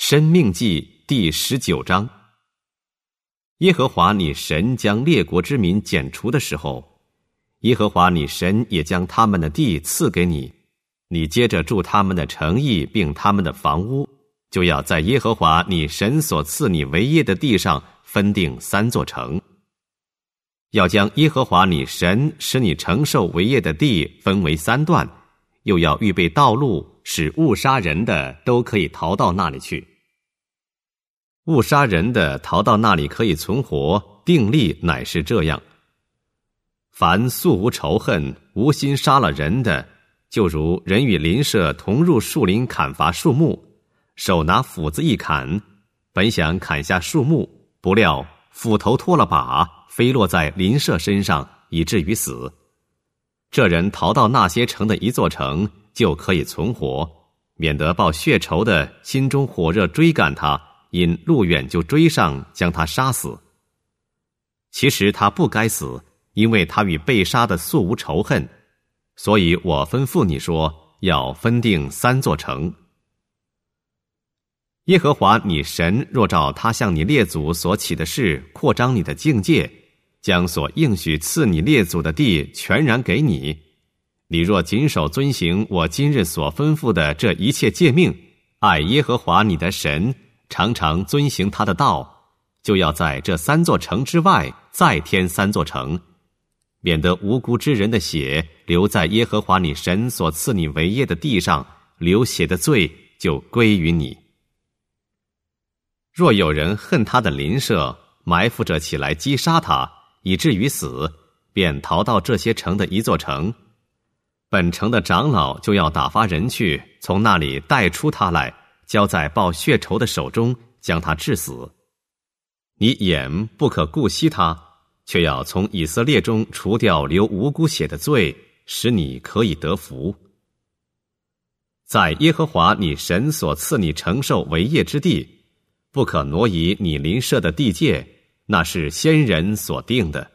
申命记第19章。耶和华你神将列国之民剪除的时候，耶和华你神也将他们的地赐给你，你接着住他们的城邑并他们的房屋，就要在耶和华你神所赐你为业的地上分定3座城。要将耶和华你神使你承受为业的地分为3段，又要预备道路，使误杀人的都可以逃到那里去。误杀人的逃到那里可以存活，定例乃是这样：凡素无仇恨、无心杀了人的，就如人与邻舍同入树林砍伐树木，手拿斧子一砍，本想砍下树木，不料斧头脱了把，飞落在邻舍身上，以至于死。这人逃到那些城的一座城，就可以存活，免得报血仇的心中火热追赶他，因路远就追上，将他杀死。其实他不该死，因为他与被杀的素无仇恨，所以我吩咐你说，要分定3座城。耶和华你神若照他向你列祖所起的事扩张你的境界，将所应许赐你列祖的地全然给你，你若谨守遵行我今日所吩咐的这一切诫命，爱耶和华你的神，常常遵行他的道，就要在这3座城之外再添3座城，免得无辜之人的血流在耶和华你神所赐你为业的地上，流血的罪就归于你。若有人恨他的邻舍，埋伏着起来击杀他，以至于死，便逃到这些城的一座城，本城的长老就要打发人去，从那里带出他来，交在报血仇的手中，将他治死。你眼不可顾惜他，却要从以色列中除掉流无辜血的罪，使你可以得福。在耶和华你神所赐你承受为业之地，不可挪移你邻舍的地界，那是先人所定的。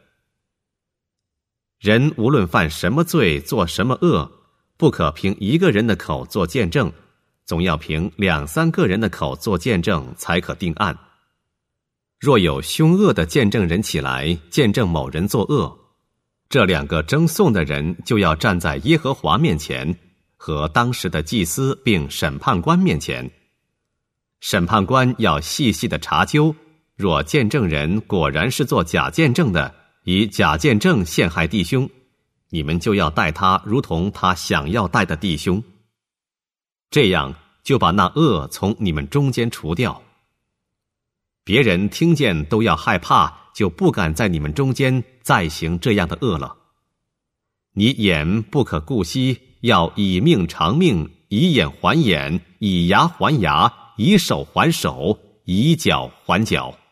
人无论犯什么罪，做什么恶，不可凭一个人的口做见证，总要凭2、3个人的口做见证，才可定案。若有凶恶的见证人起来见证某人作恶，这2个争讼的人就要站在耶和华面前和当时的祭司并审判官面前。审判官要细细的查究，若见证人果然是做假见证的，以假见证陷害弟兄，你们就要待他如同他想要待的弟兄，这样就把那恶从你们中间除掉。别人听见都要害怕，就不敢在你们中间再行这样的恶了。你眼不可顾惜，要以命偿命，以眼还眼，以牙还牙，以手还手，以脚还脚。